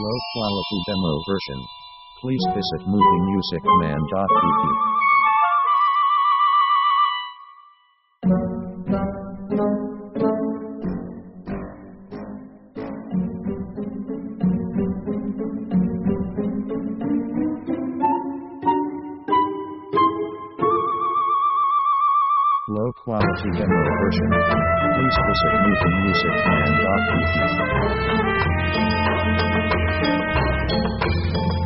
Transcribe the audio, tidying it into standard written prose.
low-quality demo version. Please visit moviemusiccommand.pp. Low-quality demo version. Please visit moviemusiccommand.pp.